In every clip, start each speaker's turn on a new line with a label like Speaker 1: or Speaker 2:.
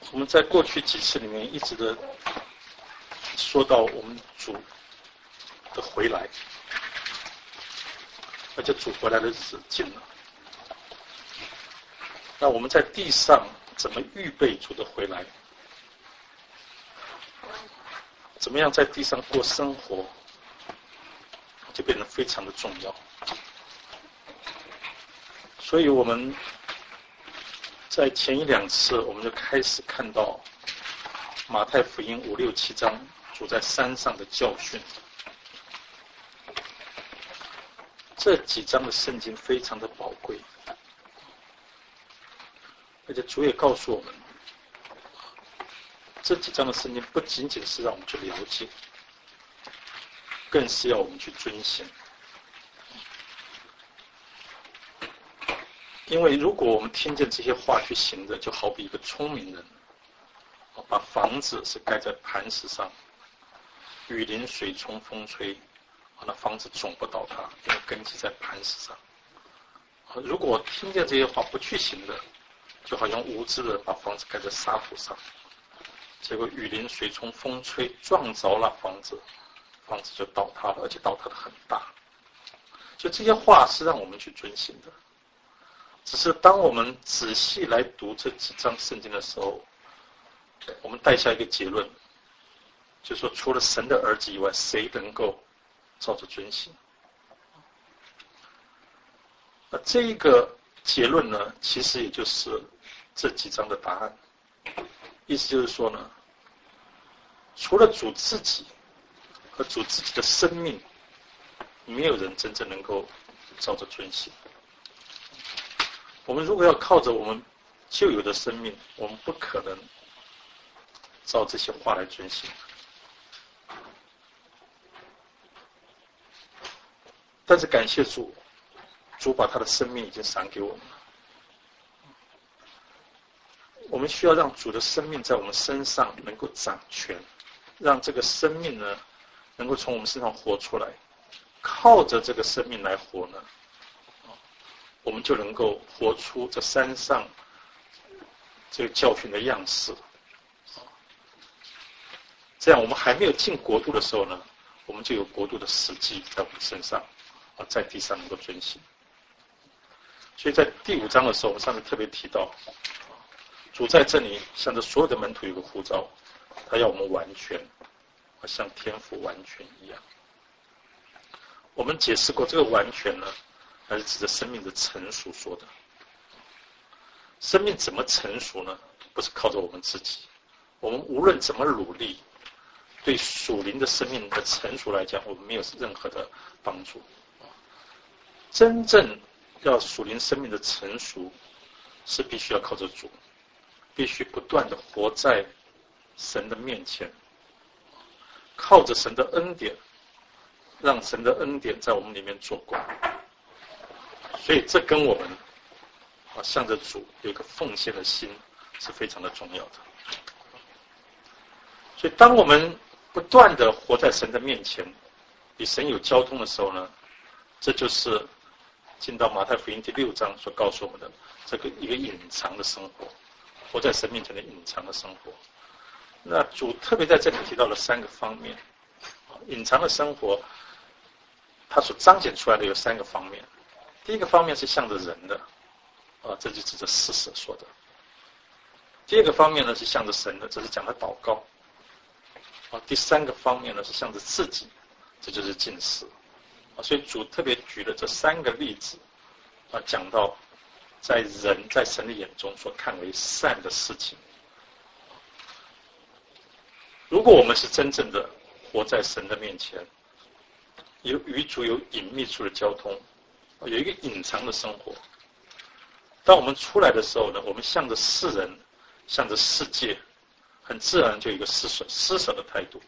Speaker 1: 我们在过去几次里面一直的说到我们主的回来，而且主回来的日子近了。那我们在地上怎么预备主的回来？怎么样在地上过生活，就变得非常的重要。所以我们在前一两次，我们就开始看到马太福音5、6、7章主在山上的教训。这几章的圣经非常的宝贵，而且主也告诉我们，这几章的圣经不仅仅是让我们去了解，更是要我们去遵行。因为如果我们听见这些话去行的，就好比一个聪明人，把房子是盖在磐石上，雨淋水冲风吹，那房子总不倒塌，因为根基在磐石上。如果听见这些话不去行的，就好像无知的把房子盖在沙土上，结果雨淋水冲风吹撞着了房子，房子就倒塌了，而且倒塌的很大。所以这些话是让我们去遵行的。只是当我们仔细来读这几章圣经的时候，我们带下一个结论，就是说除了神的儿子以外，谁能够照着遵行？那这一个结论呢，其实也就是这几章的答案。意思就是说呢，除了主自己和主自己的生命，没有人真正能够照着遵行。我们如果要靠着我们旧有的生命，我们不可能照这些话来遵行。但是感谢主，主把他的生命已经赏给我们了。我们需要让主的生命在我们身上能够掌权，让这个生命呢能够从我们身上活出来。靠着这个生命来活呢，我们就能够活出这山上这个教训的样式。这样我们还没有进国度的时候呢，我们就有国度的实际在我们身上，在地上能够遵行。所以在第5章的时候，我们上次特别提到，主在这里向着所有的门徒有个呼召，他要我们完全，像天父完全一样。我们解释过这个完全呢，还是指着生命的成熟说的。生命怎么成熟呢？不是靠着我们自己，我们无论怎么努力，对属灵的生命的成熟来讲，我们没有任何的帮助。真正要属灵生命的成熟，是必须要靠着主，必须不断的活在神的面前，靠着神的恩典，让神的恩典在我们里面做工。所以这跟我们向着主有一个奉献的心是非常的重要的。所以当我们不断的活在神的面前，与神有交通的时候呢，这就是进到马太福音第6章所告诉我们的这个一个隐藏的生活，活在神面前的隐藏的生活。那主特别在这里提到了3个方面，隐藏的生活它所彰显出来的有3个方面。第一个方面是向着人的，这就指着施舍说的。第二个方面呢是向着神的，这是讲的祷告。第3个方面呢是向着自己，这就是禁食。所以主特别举了这3个例子，讲到在人在神的眼中所看为善的事情。如果我们是真正的活在神的面前，与主有隐秘处的交通，有一个隐藏的生活，当我们出来的时候呢，我们向着世人，向着世界，很自然就有一个施舍的态度。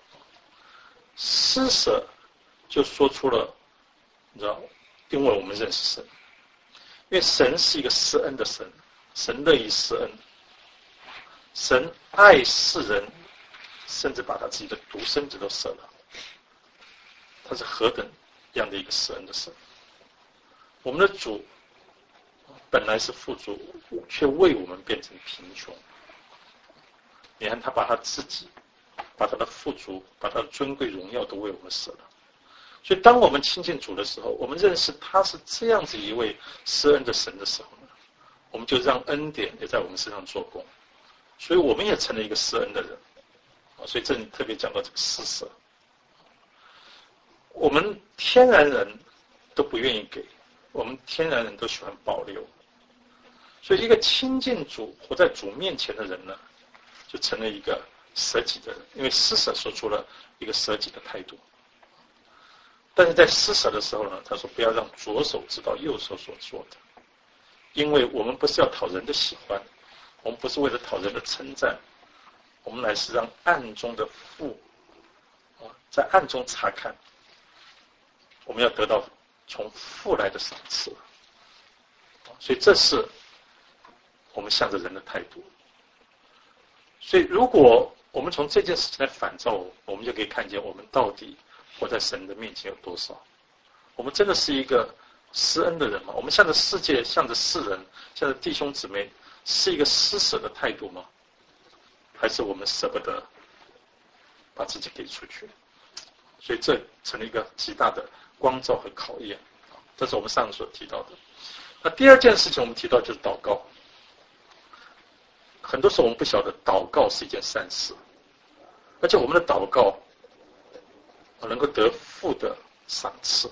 Speaker 1: 施舍就说出了，你知道，因为我们认识神，因为神是一个施恩的神，神乐意施恩，神爱世人，甚至把他自己的独生子都舍了，他是何等样的一个施恩的神。我们的主本来是富足，却为我们变成贫穷， 你看他把他自己，把他的富足，把他的尊贵荣耀都为我们舍了。所以当我们亲近主的时候，我们认识他是这样子一位施恩的神的时候呢，我们就让恩典也在我们身上做工，所以我们也成了一个施恩的人。所以这里特别讲到这个施舍，我们天然人都不愿意给，我们天然人都喜欢保留，所以一个亲近主活在主面前的人呢，就成了一个舍己的人，因为施舍说出了一个舍己的态度。但是在施舍的时候呢，他说不要让左手知道右手所做的，因为我们不是要讨人的喜欢，我们不是为了讨人的称赞，我们乃是让暗中的父在暗中查看，我们要得到从父来的赏赐。所以这是我们向着人的态度。所以如果我们从这件事情来反照，我们就可以看见我们到底活在神的面前有多少。我们真的是一个施恩的人吗？我们向着世界，向着世人，向着弟兄姊妹，是一个施舍的态度吗？还是我们舍不得把自己给出去？所以这成了一个极大的光照和考验。这是我们上次所提到的。那第二件事情我们提到就是祷告。很多时候我们不晓得祷告是一件善事，而且我们的祷告能够得父的赏赐。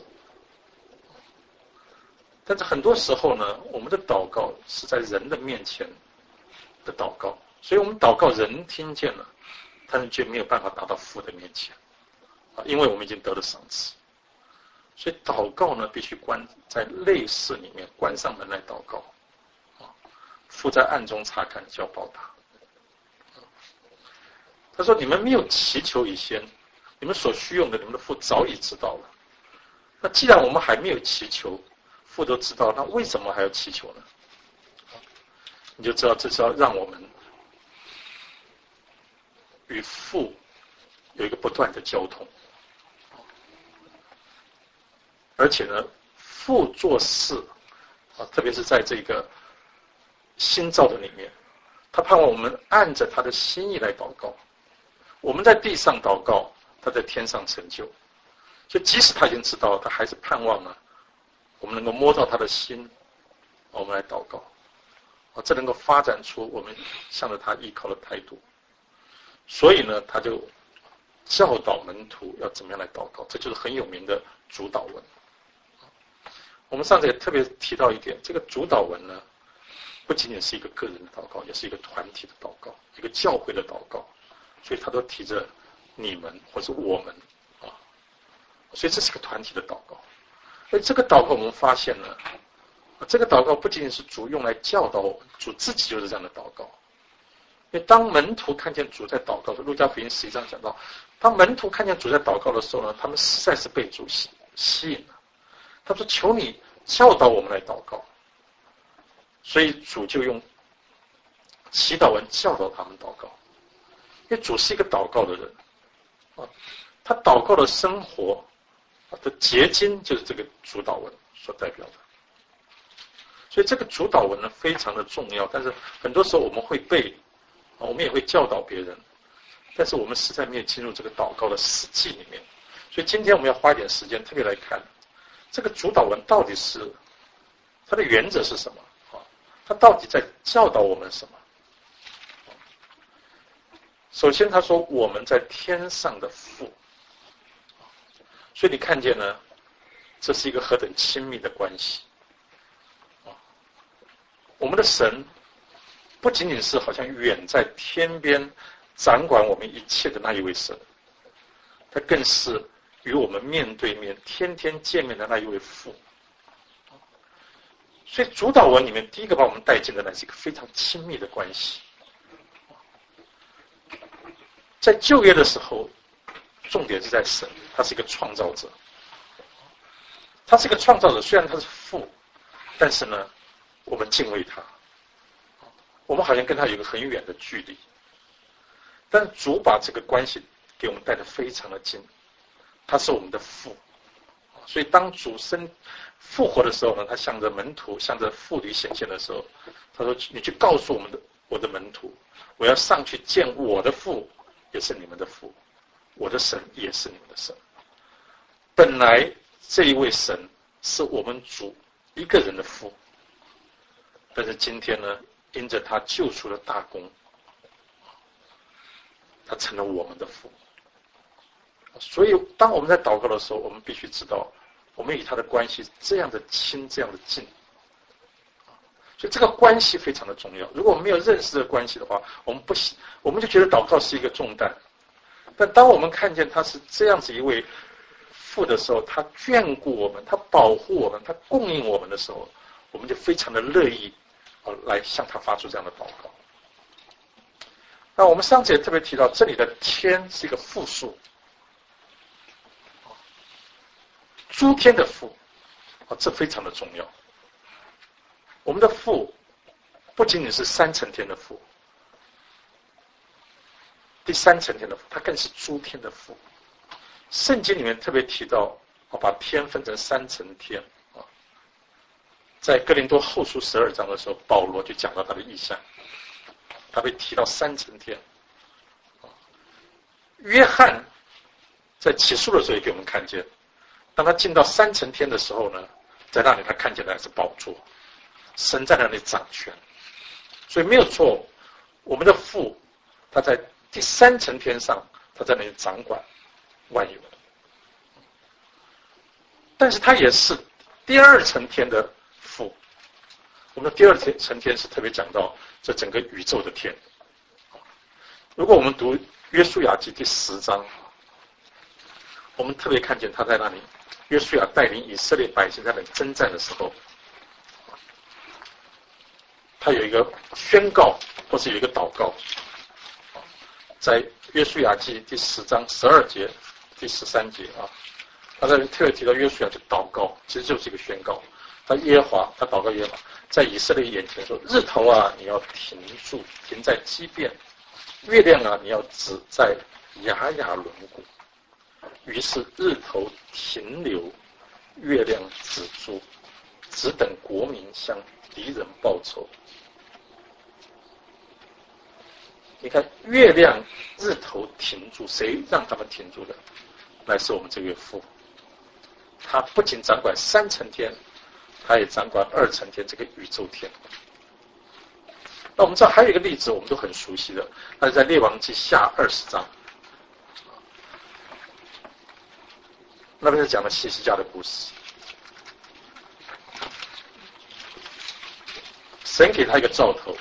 Speaker 1: 但是很多时候呢，我们的祷告是在人的面前的祷告，所以我们祷告人听见了，但是却没有办法达到父的面前，因为我们已经得了赏赐。所以祷告呢，必须关在内室里面，关上门来祷告。父在暗中查看，就要报答。他说：“你们没有祈求以先，你们所需用的，你们的父早已知道了。那既然我们还没有祈求，父都知道，那为什么还要祈求呢？你就知道，这是要让我们与父有一个不断的交通。而且呢，父做事特别是在这个新造的里面，他盼望我们按着他的心意来祷告。我们在地上祷告，他在天上成就。所以即使他已经知道，他还是盼望呢，我们能够摸到他的心，我们来祷告。这能够发展出我们向着他依靠的态度。所以呢，他就教导门徒要怎么样来祷告，这就是很有名的主祷文。我们上次也特别提到一点，这个主祷文呢，不仅仅是一个个人的祷告，也是一个团体的祷告，一个教会的祷告，所以他都提着你们或者我们所以这是个团体的祷告。而这个祷告我们发现呢，这个祷告不仅仅是主用来教导我们，主自己就是这样的祷告。因为当门徒看见主在祷告的，路加福音11章讲到，当门徒看见主在祷告的时候呢，他们实在是被主吸引了。他说：“求你教导我们来祷告。”所以主就用祈祷文教导他们祷告。因为主是一个祷告的人他祷告的生活的结晶就是这个主祷文所代表的。所以这个主祷文呢非常的重要，但是很多时候我们会背，我们也会教导别人，但是我们实在没有进入这个祷告的实际里面。所以今天我们要花一点时间特别来看这个主祷文到底是它的原则是什么，它到底在教导我们什么。首先他说我们在天上的父，所以你看见呢，这是一个何等亲密的关系。我们的神不仅仅是好像远在天边掌管我们一切的那一位神，他更是与我们面对面天天见面的那一位父。所以主祷文里面第一个把我们带进的呢是一个非常亲密的关系。在旧约的时候，重点是在神，他是一个创造者。他是一个创造者，虽然他是父，但是呢我们敬畏他，我们好像跟他有一个很远的距离，但主把这个关系给我们带得非常的近，他是我们的父。所以当主复活的时候呢，他向着门徒向着妇女显现的时候，他说你去告诉我们的我的门徒，我要上去见我的父，也是你们的父，我的神也是你们的神。本来这一位神是我们主一个人的父，但是今天呢，因着他救赎的大功，他成了我们的父。所以当我们在祷告的时候，我们必须知道我们与他的关系这样的亲，这样的近。所以这个关系非常的重要。如果我们没有认识这个关系的话，我们就觉得祷告是一个重担。但当我们看见他是这样子一位父的时候，他眷顾我们，他保护我们，他供应我们的时候，我们就非常的乐意来向他发出这样的祷告。那我们上次也特别提到，这里的天是一个复数，诸天的父，这非常的重要。我们的父不仅仅是三层天的父，第三层天的父，他更是诸天的父。圣经里面特别提到，把天分成三层天。在哥林多后书12章的时候，保罗就讲到他的意象，他被提到三层天。约翰在启示的时候也给我们看见，当他进到三层天的时候呢，在那里他看见的是宝座，神在那里掌权。所以没有错，我们的父他在第三层天上，他在那里掌管万有。但是他也是第二层天的父。我们的第二层天是特别讲到这整个宇宙的天。如果我们读约书亚记第10章，我们特别看见他在那里，约书亚带领以色列百姓在那里征战的时候，他有一个宣告或是有一个祷告，在约书亚记第10章12节第13节他在特别提到约书亚就祷告，其实就是一个宣告。他祷告耶和华，在以色列眼前说：日头啊，你要停住，停在基遍；月亮啊，你要止在雅雅轮毂。于是日头停留，月亮止住，只等国民向敌人报仇。你看，月亮、日头停住，谁让他们停住的？乃是我们这位父。他不仅掌管三层天，他也掌管二层天，这个宇宙天。那我们知道还有一个例子，我们都很熟悉的，那是在列王记下20章，那边是讲了希西家的故事。神给他一个兆头，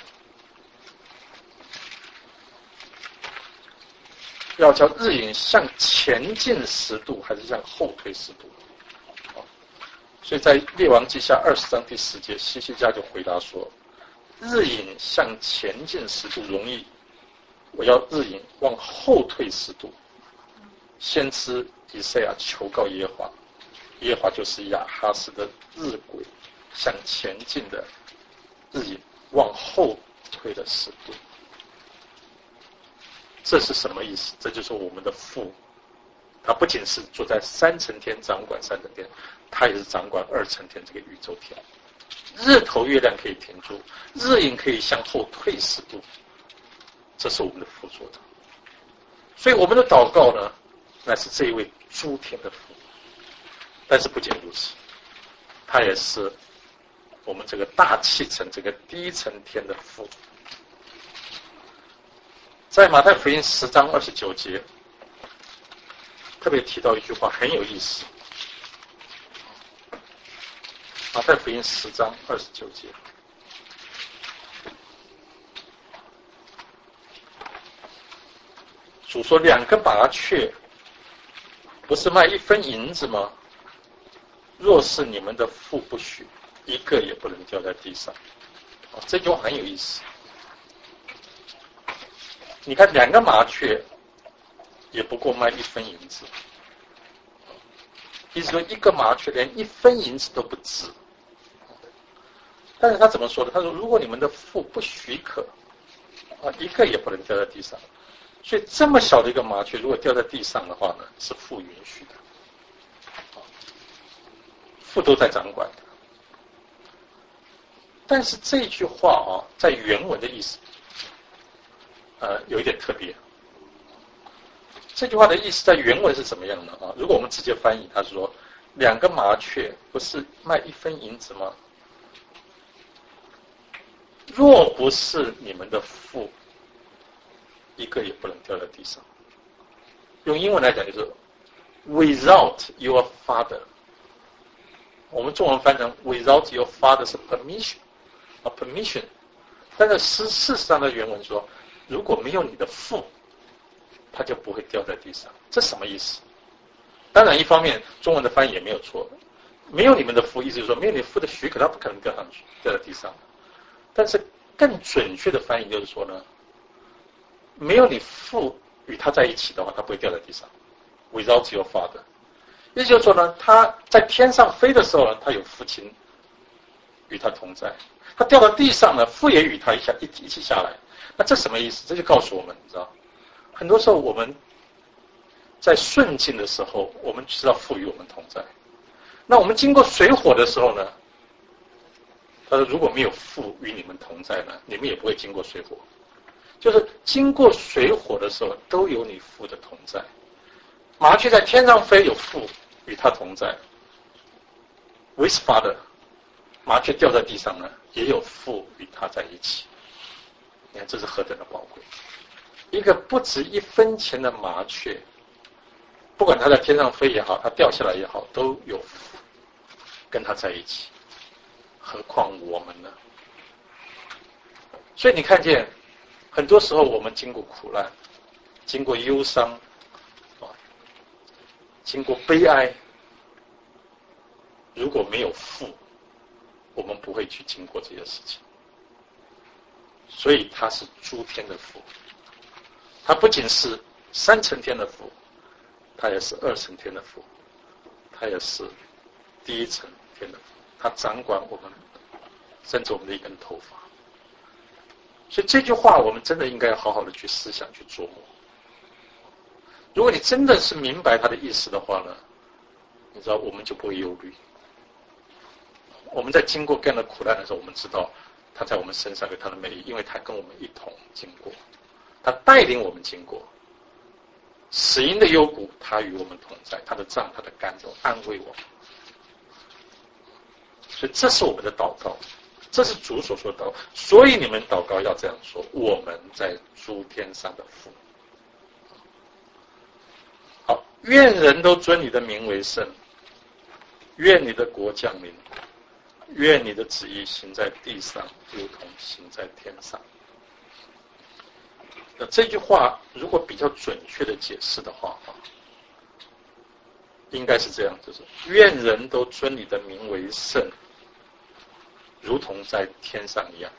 Speaker 1: 要叫日影向前进10度，还是向后退10度？所以在列王记下20章第10节，希西家就回答说：日影向前进10度容易，我要日影往后退10度。先知以赛亚求告耶和华，耶和华就是亚哈斯的日晷向前进的日影往后退了10度。这是什么意思？这就是我们的父，他不仅是坐在三层天掌管三层天，他也是掌管二层天这个宇宙天。日头月亮可以停住，日影可以向后退10度，这是我们的父做的。所以我们的祷告呢，那是这一位诸天的父。但是不仅如此，他也是我们这个大气层这个第一层天的父。在马太福音10章29节特别提到一句话很有意思。马太福音10章29节，主说2个麻雀不是卖1分银子吗？若是你们的父不许，一个也不能掉在地上。这句话很有意思。你看2个麻雀也不过卖1分银子，意思说1个麻雀连1分银子都不值。但是他怎么说的？他说如果你们的父不许可，一个也不能掉在地上。所以这么小的一个麻雀如果掉在地上的话呢，是父允许的，父都在掌管的。但是这句话在原文的意思有一点特别。这句话的意思在原文是怎么样的啊？如果我们直接翻译，他是说2个麻雀不是卖1分银子吗？若不是你们的父，一个也不能掉在地上。用英文来讲就是 without your father。我们中文翻成 without your father's permission， 但是事实上的原文说，如果没有你的父，它就不会掉在地上。这什么意思？当然，一方面中文的翻译也没有错，没有你们的父，意思就是说没有你父的许可，它不可能掉上去，掉在地上。但是更准确的翻译就是说呢，没有你父与他在一起的话，他不会掉在地上。Without your father， 也就是说呢，他在天上飞的时候呢，他有父亲与他同在；他掉到地上呢，父也与他一起下来。那这什么意思？这就告诉我们，你知道，很多时候我们在顺境的时候，我们知道父与我们同在。那我们经过水火的时候呢，他说如果没有父与你们同在呢，你们也不会经过水火。就是经过水火的时候，都有你父的同在。麻雀在天上飞，有父与他同在 ，with father。麻雀掉在地上呢，也有父与他在一起。你看这是何等的宝贵！一个不值1分钱的麻雀，不管它在天上飞也好，它掉下来也好，都有父跟它在一起。何况我们呢？所以你看见，很多时候我们经过苦难，经过忧伤，经过悲哀，如果没有父，我们不会去经过这些事情。所以他是诸天的父，他不仅是3层天的父，他也是2层天的父，他也是第1层天的父，他掌管我们，甚至我们的一根头发。所以这句话我们真的应该好好的去思想，去琢磨。如果你真的是明白他的意思的话呢，你知道我们就不会忧虑。我们在经过各样的苦难的时候，我们知道他在我们身上有他的美意，因为他跟我们一同经过，他带领我们经过。死荫的幽谷，他与我们同在，他的杖，他的竿都安慰我们。所以这是我们的祷告，这是主所说的祷告。所以你们祷告要这样说：我们在诸天上的父。好，愿人都尊你的名为圣，愿你的国降临，愿你的旨意行在地上，如同行在天上。那这句话如果比较准确的解释的话，应该是这样，就是愿人都尊你的名为圣，如同在天上一样。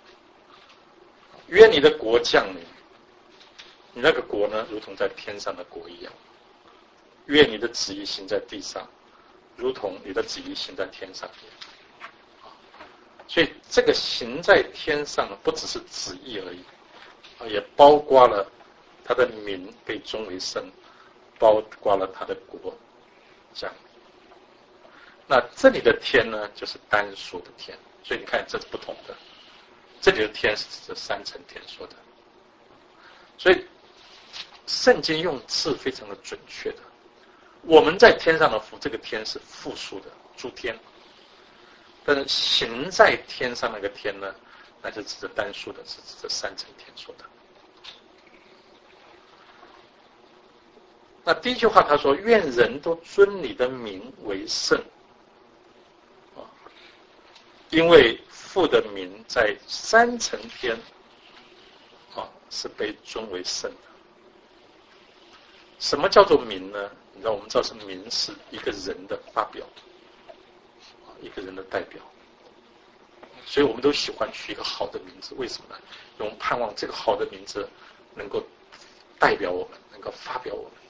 Speaker 1: 愿你的国降临，你那个国呢，如同在天上的国一样。愿你的旨意行在地上，如同你的旨意行在天上一样。所以这个行在天上不只是旨意而已，也包括了他的名被尊为圣，包括了他的国降临。那这里的天呢，就是单数的天，所以你看这是不同的。这里的天是指3层天说的，所以圣经用字非常的准确的。我们在天上的父，这个天是复数的诸天，但是行在天上那个天呢，那就指着单数的，是指着3层天说的。那第一句话他说：愿人都尊你的名为圣，因为父的名在3层天是被尊为圣的。什么叫做名呢？你知道，我们知道是名是一个人的发表，一个人的代表，所以我们都喜欢取一个好的名字。为什么呢？因为我们盼望这个好的名字能够代表我们，能够发表我们。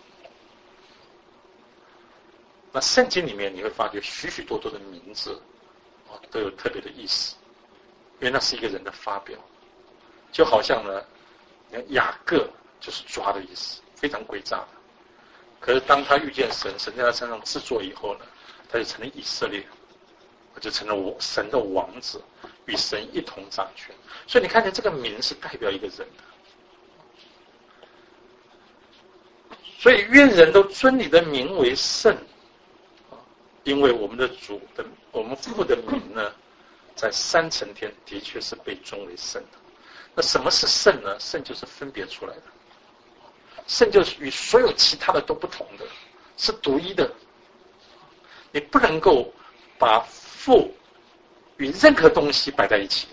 Speaker 1: 那圣经里面你会发觉许许多多的名字都有特别的意思，因为那是一个人的发表。就好像呢，雅各就是抓的意思，非常诡诈的。可是当他遇见神，神在他身上制作以后呢，他就成了以色列，就成了神的王子，与神一同掌权。所以你看见这个名是代表一个人的。 所以愿人都尊你的名为圣，因为我们的主的我们父的名呢，在三层天的确是被尊为圣的。那什么是圣呢？圣就是分别出来的，圣就是与所有其他的都不同的，是独一的。你不能够把父与任何东西摆在一起的，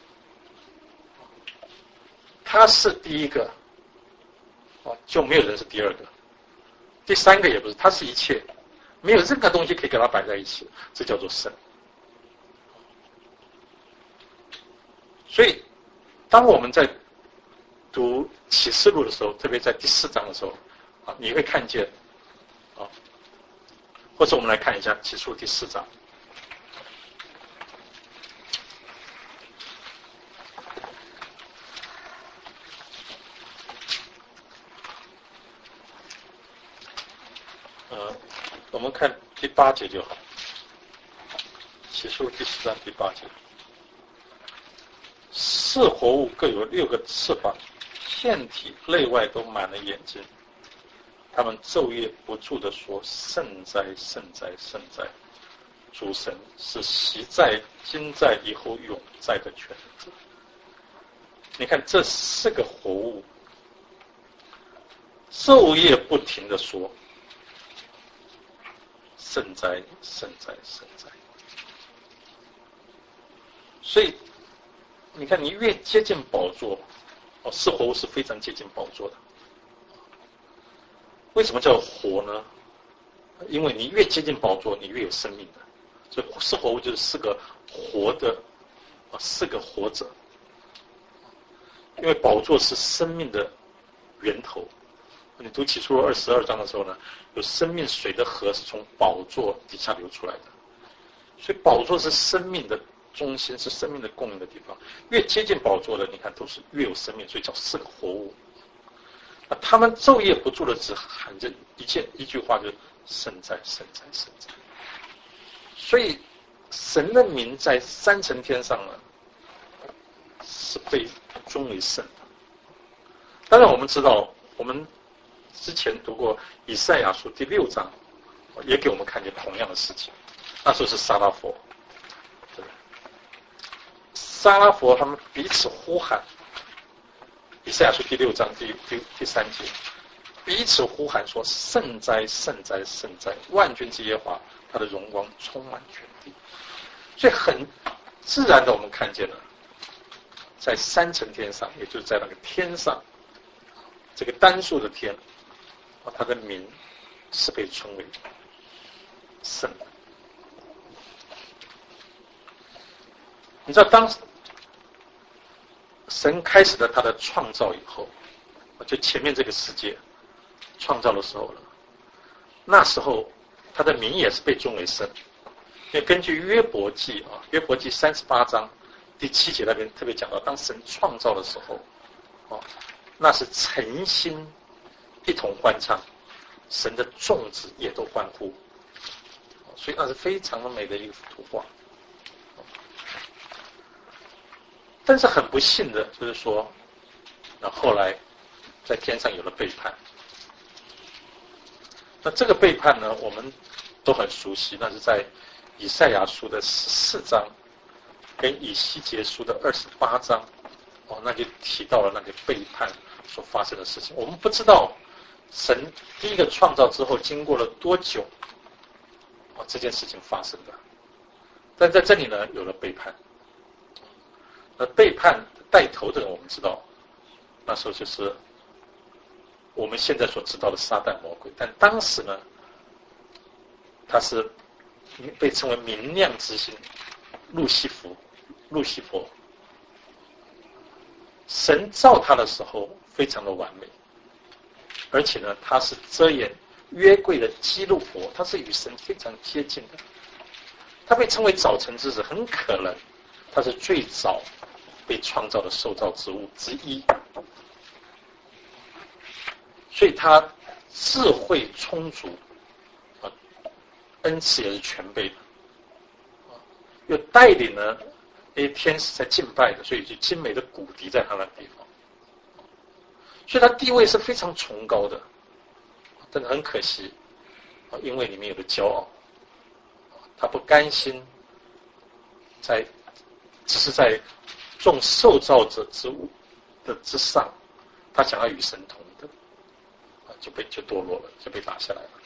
Speaker 1: 他是第一个，就没有人是第二个，第三个也不是，他是一切，没有任何东西可以跟他摆在一起，这叫做圣。所以当我们在读启示录的时候，特别在第4章的时候，你会看见，或者我们来看一下启示录第4章。我们看第8节就好。启示录第4章第8节。四活物各有6个翅膀，遍体内外都满了眼睛，他们昼夜不住地说：圣哉，圣哉，圣哉！主神是昔在、今在、以后永在的全能者。你看这4个活物，昼夜不停地说：圣哉，圣哉，圣哉！所以你看，你越接近宝座，四活物是非常接近宝座的。为什么叫活呢？因为你越接近宝座，你越有生命的。所以四活物就是4个活的，4个活着。因为宝座是生命的源头。你读启示录22章的时候呢，有生命水的河是从宝座底下流出来的。所以宝座是生命的中心，是生命的供应的地方。越接近宝座的，你看都是越有生命，所以叫4个活物。他们昼夜不住的只喊着一句话，就是圣哉，圣哉，圣哉。所以神的名在3层天上呢，是被尊为圣的。当然我们知道，我们之前读过以赛亚书第6章，也给我们看见同样的事情。那时候是撒拉佛，对吧？撒拉佛他们彼此呼喊，以赛亚书第6章第3节，彼此呼喊说：圣哉，圣哉，圣哉！万军之耶和华，他的荣光充满全地。所以很自然的，我们看见了，在3层天上，也就是在那个天上，这个单数的天，他的名是被称为圣的。你知道，当神开始了他的创造以后，就前面这个世界创造的时候了，那时候他的名也是被尊为圣。因为根据约伯记约伯记38章第7节那边特别讲到，当神创造的时候，那是诚心一同欢唱，神的众子也都欢呼，所以那是非常的美的一幅图画。但是很不幸的就是说，那后来在天上有了背叛。那这个背叛呢，我们都很熟悉，那是在以赛亚书的14章跟以西结书的28章，那就提到了那个背叛所发生的事情。我们不知道神第一个创造之后经过了多久这件事情发生的，但在这里呢有了背叛。那背叛带头的人，我们知道那时候就是我们现在所知道的撒旦魔鬼，但当时呢他是被称为明亮之星路西佛。神造他的时候非常的完美，而且呢他是遮掩约柜的基路伯，他是与神非常接近的。他被称为早晨之子，很可能他是最早被创造的受造之物之一，所以他智慧充足，恩赐也是全备的，又带领了那些天使在敬拜的，所以就精美的骨笛在他那地方，所以他地位是非常崇高的。 但是很可惜因为里面有了骄傲，他不甘心只是在众受造者之上，他想要与神同等，就堕落了，就被打下来了。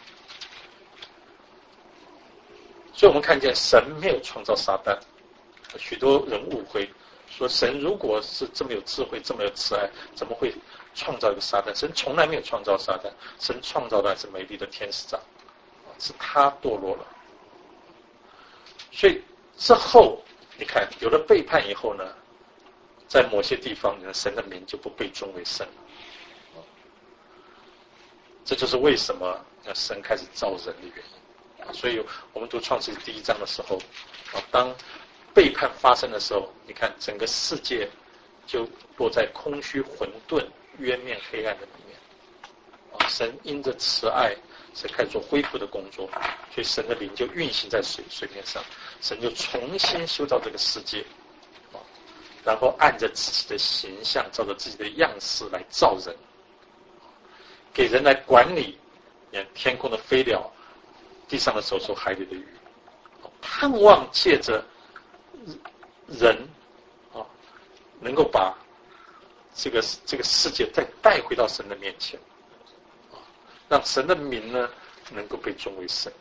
Speaker 1: 所以我们看见神没有创造撒旦，许多人误会说神如果是这么有智慧，这么有慈爱，怎么会创造一个撒旦？神从来没有创造撒旦，神创造的是美丽的天使长，是他堕落了。所以之后你看有了背叛以后呢，在某些地方神的名就不被尊为圣了。这就是为什么神开始造人的原因。所以我们读创世记第1章的时候，当背叛发生的时候，你看整个世界就落在空虚混沌渊面黑暗的里面。神因着慈爱，神开始做恢复的工作，所以神的灵就运行在水面上，神就重新修造这个世界，然后按着自己的形象，照着自己的样式来造人，给人来管理天空的飞鸟，地上的走兽，海里的鱼，盼望借着人能够把这个世界再带回到神的面前，让神的名呢能够被尊为圣。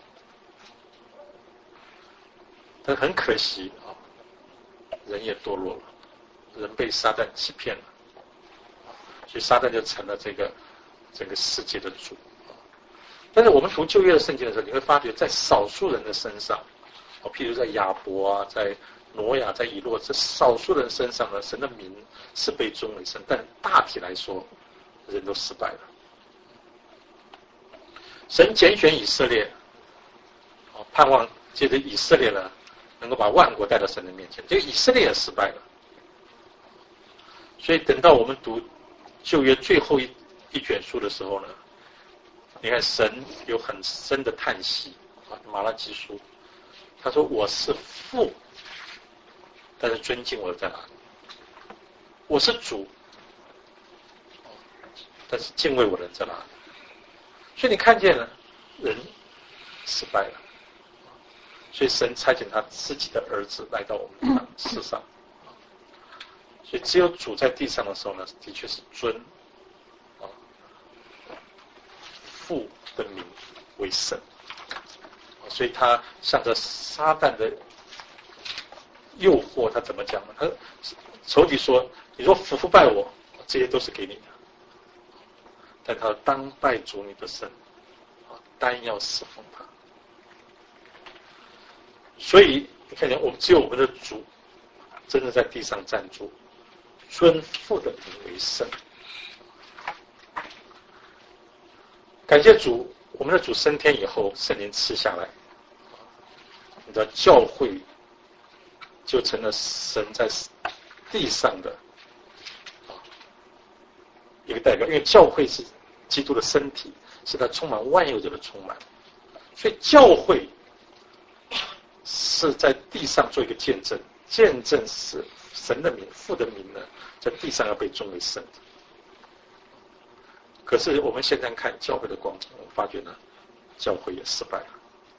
Speaker 1: 但很可惜人也堕落了，人被撒旦欺骗了，所以撒旦就成了这个世界的主。但是我们读旧约的圣经的时候，你会发觉在少数人的身上，譬如在亚伯啊，在挪亚，在以诺，这少数人身上呢，神的名是被尊为圣，但大体来说人都失败了。神拣选以色列，盼望借着以色列呢能够把万国带到神的面前，这个以色列也失败了。所以等到我们读旧约最后一卷书的时候呢，你看神有很深的叹息，马拉基书他说我是父，但是尊敬我的在哪里？我是主，但是敬畏我的人在哪里？所以你看见了人失败了，所以神差遣他自己的儿子来到我们的世上，所以只有主在地上的时候呢，的确是尊父的名为圣，所以他向着撒旦的诱惑，他怎么讲呢？他仇敌说：“你若服拜我，这些都是给你的。”但他当拜主你的神，单要侍奉他。所以你看见只有我们的主真的在地上站住，尊父的名为圣。感谢主，我们的主升天以后，圣灵赐下来，你知道教会就成了神在地上的一个代表，因为教会是基督的身体，是他充满万有者的充满，所以教会是在地上做一个见证，见证是神的名、父的名呢，在地上要被尊为圣的。可是我们现在看教会的光景，我们发觉呢，教会也失败了。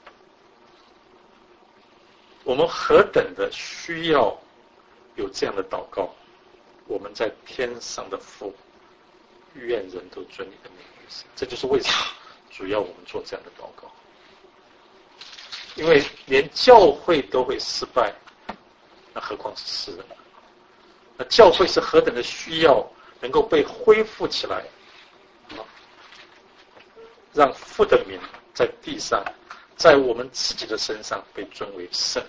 Speaker 1: 我们何等的需要有这样的祷告，我们在天上的父，愿人都尊你的名为圣。这就是为什么主要我们做这样的祷告，因为连教会都会失败，那何况是世人？那教会是何等的需要能够被恢复起来，让父的名在地上，在我们自己的身上被尊为圣。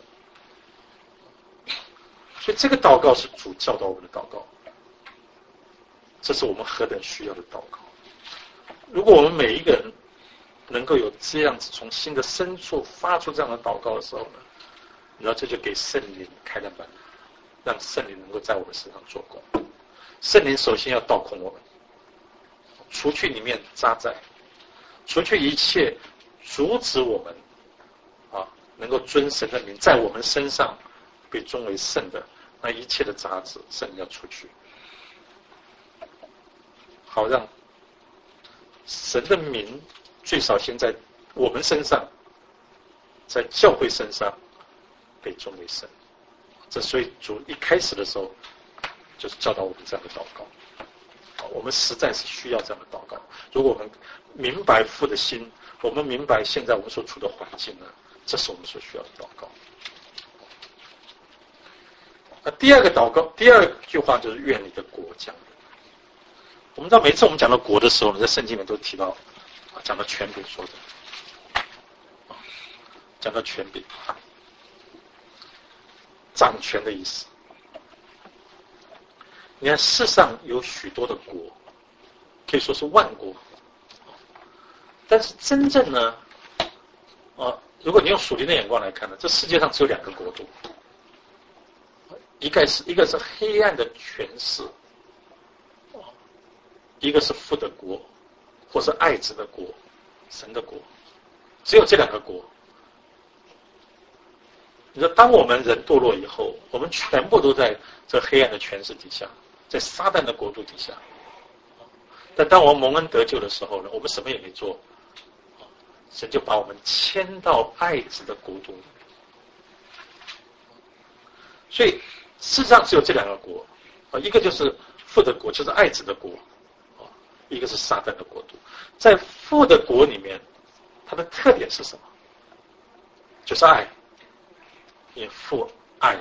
Speaker 1: 所以这个祷告是主教导我们的祷告，这是我们何等需要的祷告。如果我们每一个人能够有这样子从心的深处发出这样的祷告的时候呢，然后这就给圣灵开了门，让圣灵能够在我们身上做工。圣灵首先要倒空我们，除去里面渣滓，除去一切阻止我们能够尊神的名在我们身上被尊为圣的那一切的杂质，圣灵要出去，好让神的名最少先在我们身上，在教会身上被尊为圣。这所以主一开始的时候就是教导我们这样的祷告。我们实在是需要这样的祷告。如果我们明白父的心，我们明白现在我们所处的环境呢，这是我们所需要的祷告。那第二个祷告，第二句话就是愿你的国降临。我们知道每次我们讲到国的时候呢，在圣经里面都提到，讲到权柄说的，讲到权柄，掌权的意思。你看世上有许多的国，可以说是万国，但是真正呢，如果你用属灵的眼光来看呢，这世界上只有两个国度，一个是黑暗的权势，一个是父的国，或是爱子的国，神的国，只有这两个国。你说，当我们人堕落以后，我们全部都在这黑暗的权势底下，在撒旦的国度底下。但当我们蒙恩得救的时候呢，我们什么也没做，神就把我们迁到爱子的国度里面。所以事实上只有这两个国，一个就是父的国，就是爱子的国，一个是撒旦的国度。在父的国里面，它的特点是什么？就是爱。也父爱，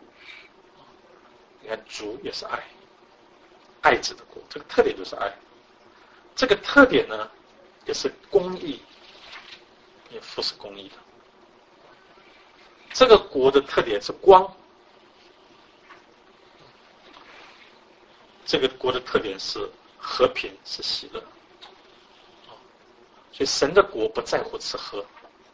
Speaker 1: 你看主也是爱，爱子的国，这个特点就是爱。这个特点呢，也是公义，也父是公义的。这个国的特点是光，这个国的特点是和平，是喜乐。所以神的国不在乎吃喝，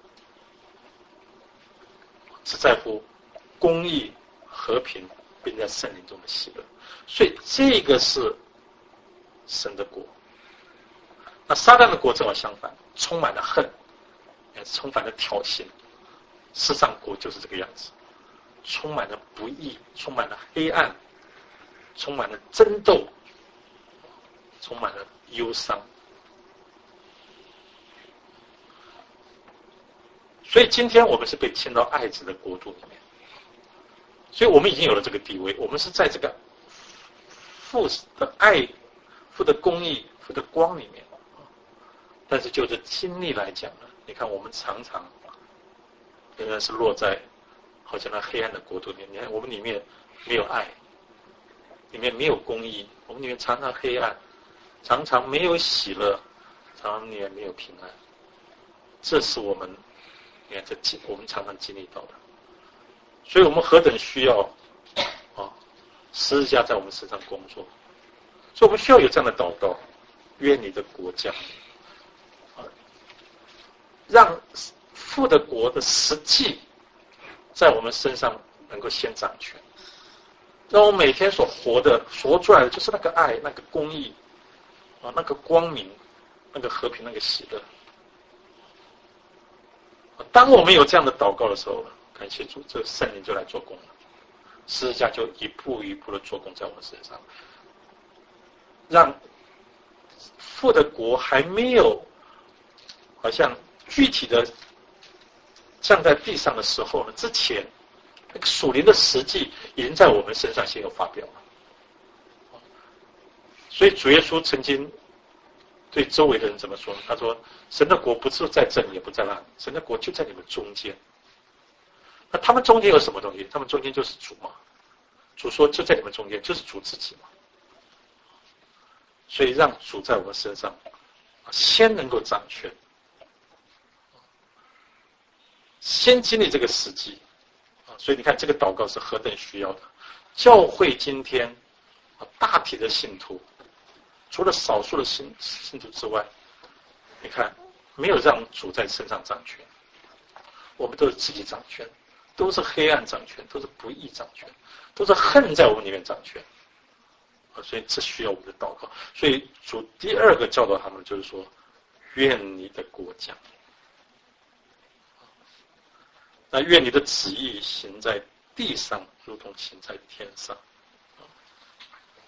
Speaker 1: 只在乎公义、和平，并在圣灵中的喜乐。所以这个是神的国。那撒旦的国正好相反，充满了恨，充满了挑衅。世上国就是这个样子，充满了不义，充满了黑暗，充满了争斗，充满了忧伤。所以今天我们是被迁到爱子的国度里面，所以我们已经有了这个地位，我们是在这个父的爱、父的公义、父的光里面。但是就这经历来讲呢，你看我们常常仍然是落在好像那黑暗的国度里面。你看我们里面没有爱，里面没有公义，我们里面常常黑暗，常常没有喜乐，常常里面没有平安。这是我们我们常常经历到的。所以我们何等需要十字架在我们身上工作。所以我们需要有这样的祷告，愿你的国降临，让父的国的实际在我们身上能够先掌权，让我们每天所活出来的就是那个爱、那个公义那个光明、那个和平、那个喜乐。当我们有这样的祷告的时候，感谢主，这个圣灵就来做工了，十字架就一步一步的做工在我们身上，让父的国还没有好像具体的降在地上的时候呢，之前那个属灵的实际已经在我们身上先有发表了。所以主耶稣曾经对周围的人怎么说呢？他说神的国不是在这里也不在那里，神的国就在你们中间。那他们中间有什么东西？他们中间就是主嘛。主说就在你们中间，就是主自己嘛。所以让主在我们身上先能够掌权，先经历这个时机。所以你看这个祷告是何等需要的。教会今天大体的信徒，除了少数的信徒之外，你看没有让主在身上掌权，我们都是自己掌权，都是黑暗掌权，都是不义掌权，都是恨在我们里面掌权。所以这需要我们的祷告。所以主第二个教导他们就是说，愿你的国降临。那愿你的旨意行在地上，如同行在天上。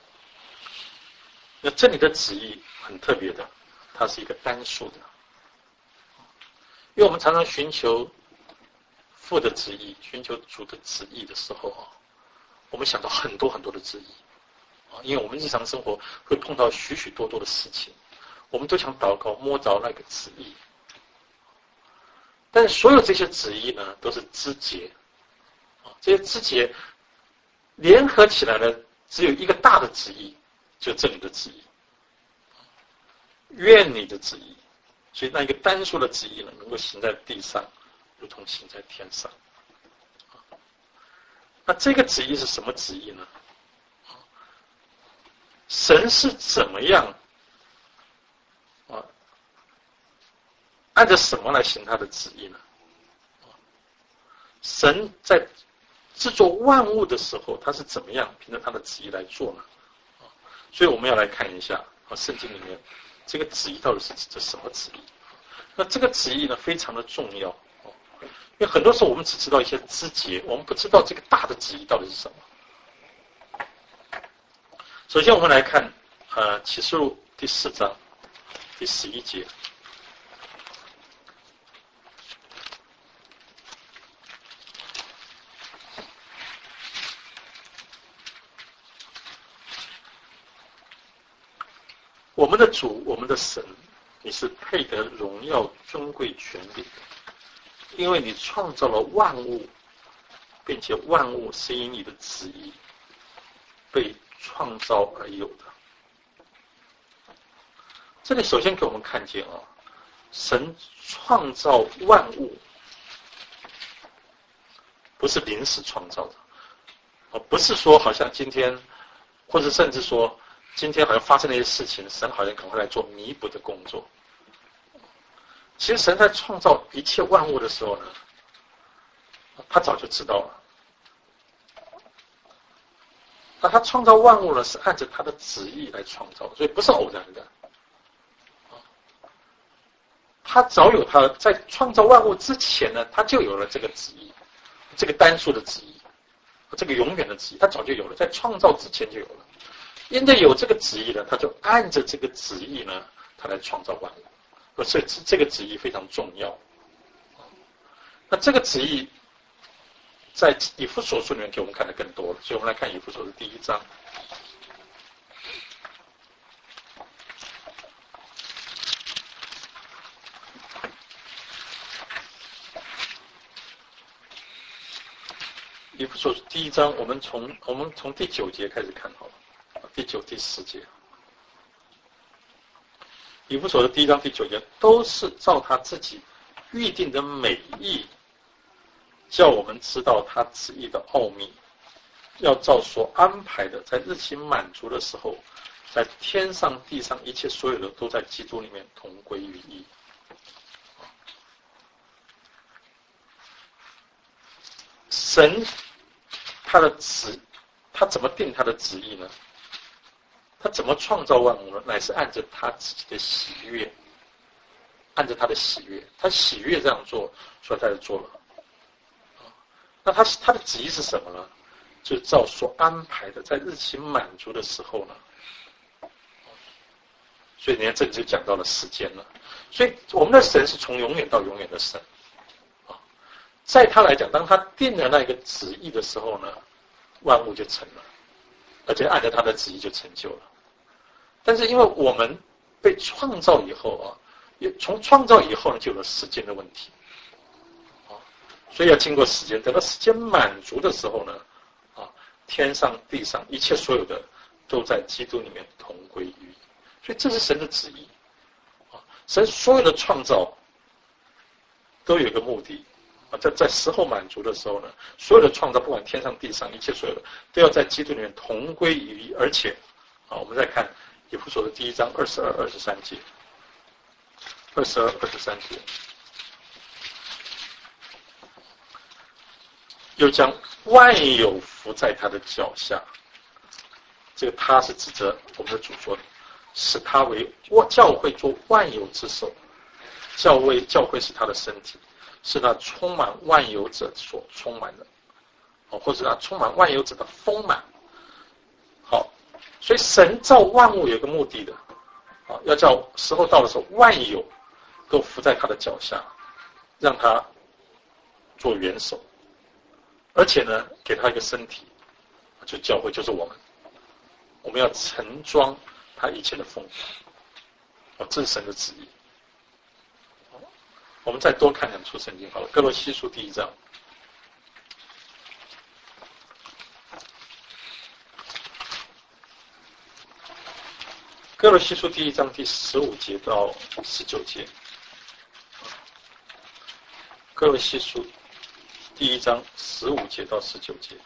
Speaker 1: 那这里的旨意很特别的，它是一个单数的， 因为我们常常寻求父的旨意，寻求主的旨意的时候啊，我们想到很多很多的旨意啊，因为我们日常生活会碰到许许多多的事情，我们都想祷告摸着那个旨意，但是所有这些旨意呢，都是枝节啊，这些枝节联合起来呢，只有一个大的旨意，就是这里的旨意，愿你的旨意。所以那一个单数的旨意呢，能够行在地上，如同行在天上。那这个旨意是什么旨意呢？神是怎么样啊？按照什么来行他的旨意呢？神在制作万物的时候，他是怎么样凭着他的旨意来做呢？所以我们要来看一下圣经里面这个旨意到底是指的什么旨意？那这个旨意呢，非常的重要因为很多时候我们只知道一些枝节，我们不知道这个大的旨意到底是什么。首先我们来看启示录第4章第11节。我们的主，我们的神，你是配得荣耀、尊贵、权柄的，因为你创造了万物，并且万物是因你的旨意被创造而有的。这里首先给我们看见神创造万物不是临时创造的，不是说好像今天，或者甚至说今天好像发生了一些事情，神好像赶快来做弥补的工作。其实神在创造一切万物的时候呢，他早就知道了。那他创造万物呢，是按照他的旨意来创造，所以不是偶然的。他早有他在创造万物之前呢，他就有了这个旨意，这个单数的旨意，这个永远的旨意，他早就有了，在创造之前就有了。因为有这个旨意呢，他就按着这个旨意呢，他来创造万物。所以这个旨意非常重要。那这个旨意在以弗所书里面给我们看的更多了，所以我们来看以弗所书第1章。以弗所书第1章，我们从第9节开始看好了。第9、第10节，以弗所的第1章第9节都是照他自己预定的美意，叫我们知道他旨意的奥秘，要照所安排的，在日期满足的时候，在天上地上一切所有的都在基督里面同归于一。神他怎么定他的旨意呢？他怎么创造万物呢？乃是按着他自己的喜悦，按着他的喜悦，他喜悦这样做，所以他就做了。那他的旨意是什么呢？就是照所安排的，在日期满足的时候呢。所以你看，这里就讲到了时间了。所以我们的神是从永远到永远的神。在他来讲，当他定了那个旨意的时候呢，万物就成了，而且按照他的旨意就成就了。但是因为我们被创造以后从创造以后呢，就有了时间的问题，所以要经过时间，等到时间满足的时候呢，天上地上一切所有的都在基督里面同归于一。所以这是神的旨意，神所有的创造都有一个目的，在时候满足的时候呢，所有的创造，不管天上地上一切所有的，都要在基督里面同归于一。而且我们再看以弗所的第1章22、23节，22、23节，又将万有伏在他的脚下。这个他是指着我们的主说的，使他为教会做万有之首。教会是他的身体，是那充满万有者所充满的，或者他充满万有者的丰满。好，所以神造万物有个目的的，要叫时候到的时候，万有都伏在他的脚下。 让他做元首，而且呢，给他一个身体，就教会就是我们要盛装他一切的奉献，这是神的旨意。我们再多看2处圣经好了，哥罗西书第1章。哥罗西书第1章第15节到19节。哥罗西书第1章15节到19节。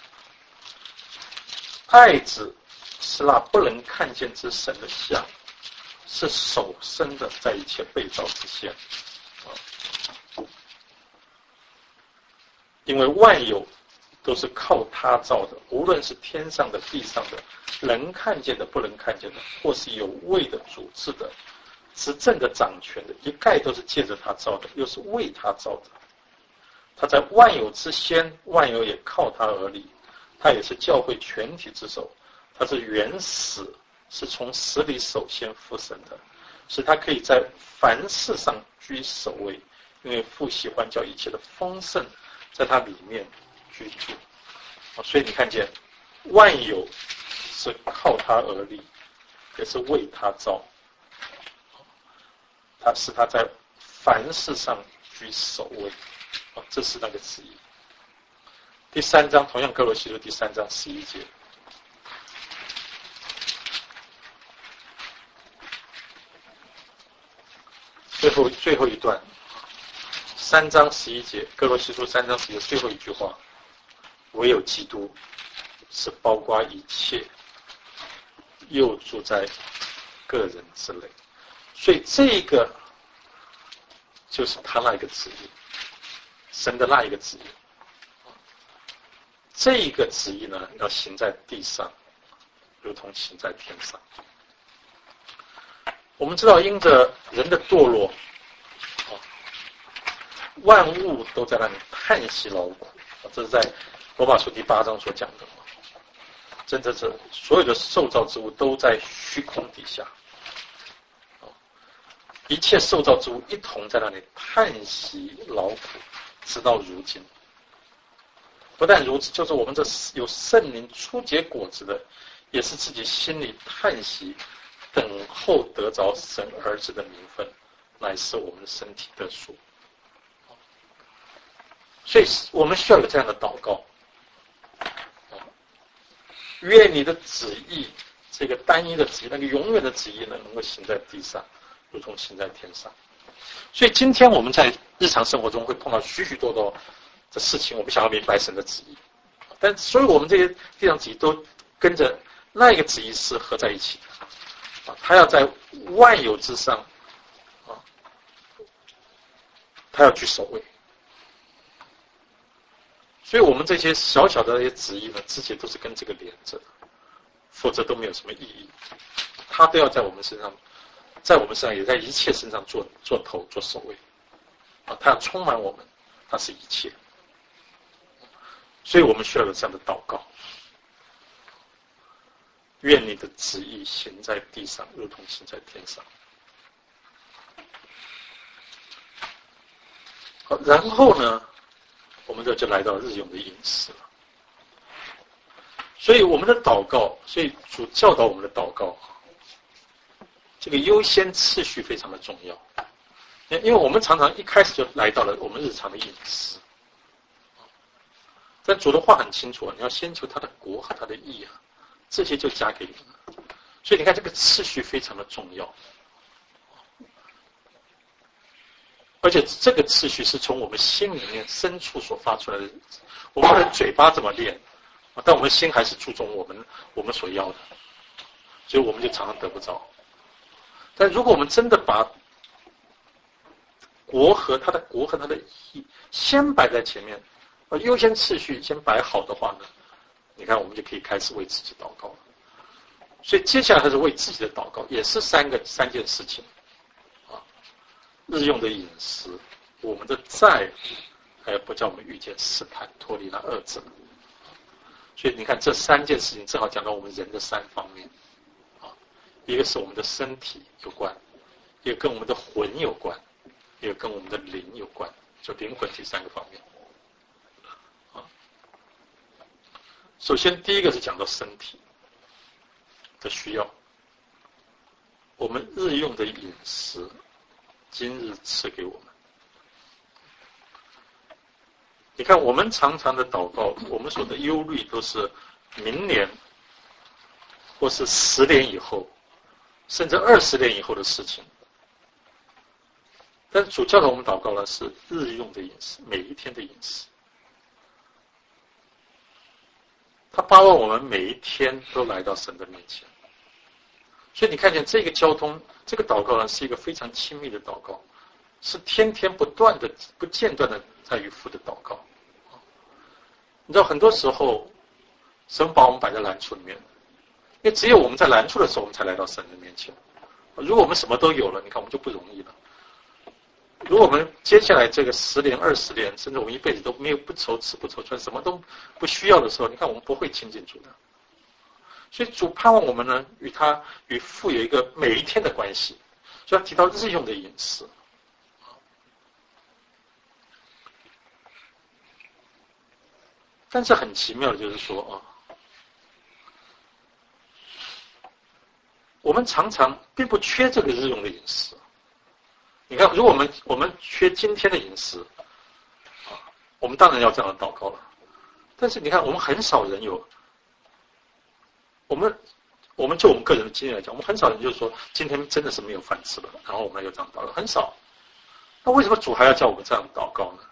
Speaker 1: 爱子是那不能看见之神的像，是首生的，在一切被造之先。因为万有都是靠他造的，无论是天上的、地上的，能看见的、不能看见的，或是有位的、主治的、执政的、掌权的，一概都是借着他造的，又是为他造的。他在万有之先，万有也靠他而立。他也是教会全体之首，他是原始，是从死里首先复生的，使他可以在凡事上居首位，因为父喜欢叫一切的丰盛在他里面居住。所以你看见万有是靠他而立，也是为他造，他使他在凡事上居首位，这是那个旨意。第3章，同样哥罗西书第3章11节。最后一段，3章11节，哥罗西书3章11节最后一句话，唯有基督是包括一切，又住在个人之内。所以这个就是他那一个旨意，神的那一个旨意。这一个旨意呢，要行在地上，如同行在天上。我们知道，因着人的堕落，万物都在那里叹息劳苦，这是在罗马书第8章所讲的。真的是所有的受造之物都在虚空底下，一切受造之物一同在那里叹息劳苦，直到如今。不但如此，就是我们这有圣灵初结果子的，也是自己心里叹息，等候得着神儿子的名分，乃是我们的身体的属。所以我们需要有这样的祷告，愿你的旨意，这个单一的旨意，那个永远的旨意呢，能够行在地上，如同行在天上。所以今天我们在日常生活中会碰到许许多多的事情，我们想要明白神的旨意，但所以我们这些地上旨意都跟着那一个旨意是合在一起的，他要在万有之上，他要居首位。所以我们这些小小的那些旨意呢，之前都是跟这个连着的，否则都没有什么意义。他都要在我们身上，在我们身上，也在一切身上做头做首位，他要充满我们，他是一切。所以我们需要有这样的祷告，愿你的旨意行在地上，如同行在天上。好，然后呢，我们这就来到日用的饮食了。所以我们的祷告，所以主教导我们的祷告，这个优先次序非常的重要。因为我们常常一开始就来到了我们日常的饮食。但主的话很清楚，你要先求他的国和他的义啊，这些就加给你了。所以你看这个次序非常的重要，而且这个次序是从我们心里面深处所发出来的。我们的嘴巴怎么练，但我们心还是注重我们所要的，所以我们就常常得不着。但如果我们真的把国和他的义先摆在前面，优先次序先摆好的话呢，你看我们就可以开始为自己祷告了。所以接下来还是为自己的祷告，也是三件事情啊：日用的饮食，我们的债，还有不叫我们遇见试探，脱离那恶者。所以你看这3件事情正好讲到我们人的3方面啊，一个是我们的身体有关，一个跟我们的魂有关， 也跟我们的灵有关，就灵魂第三个方面。首先第一个是讲到身体的需要，我们日用的饮食，今日赐给我们。你看，我们常常的祷告，我们所的忧虑都是明年，或是10年以后，甚至20年以后的事情。但是主教导我们祷告的是日用的饮食，每一天的饮食。他巴望我们每一天都来到神的面前。所以你看见这个交通，这个祷告呢，是一个非常亲密的祷告，是天天不断的、不间断的在与父的祷告。你知道，很多时候神把我们摆在难处里面，因为只有我们在难处的时候，我们才来到神的面前。如果我们什么都有了，你看我们就不容易了。如果我们接下来这个10年、20年，甚至我们一辈子都没有不愁吃不愁穿，什么都不需要的时候，你看我们不会亲近主的。所以主盼望我们呢，与父有一个每一天的关系。所以他提到日用的饮食。但是很奇妙的就是说我们常常并不缺这个日用的饮食。你看，如果我们缺今天的饮食，我们当然要这样的祷告了。但是你看，我们很少人有，我们就我们个人的经验来讲，我们很少人就是说今天真的是没有饭吃了，然后我们要这样祷告，很少。那为什么主还要叫我们这样祷告呢？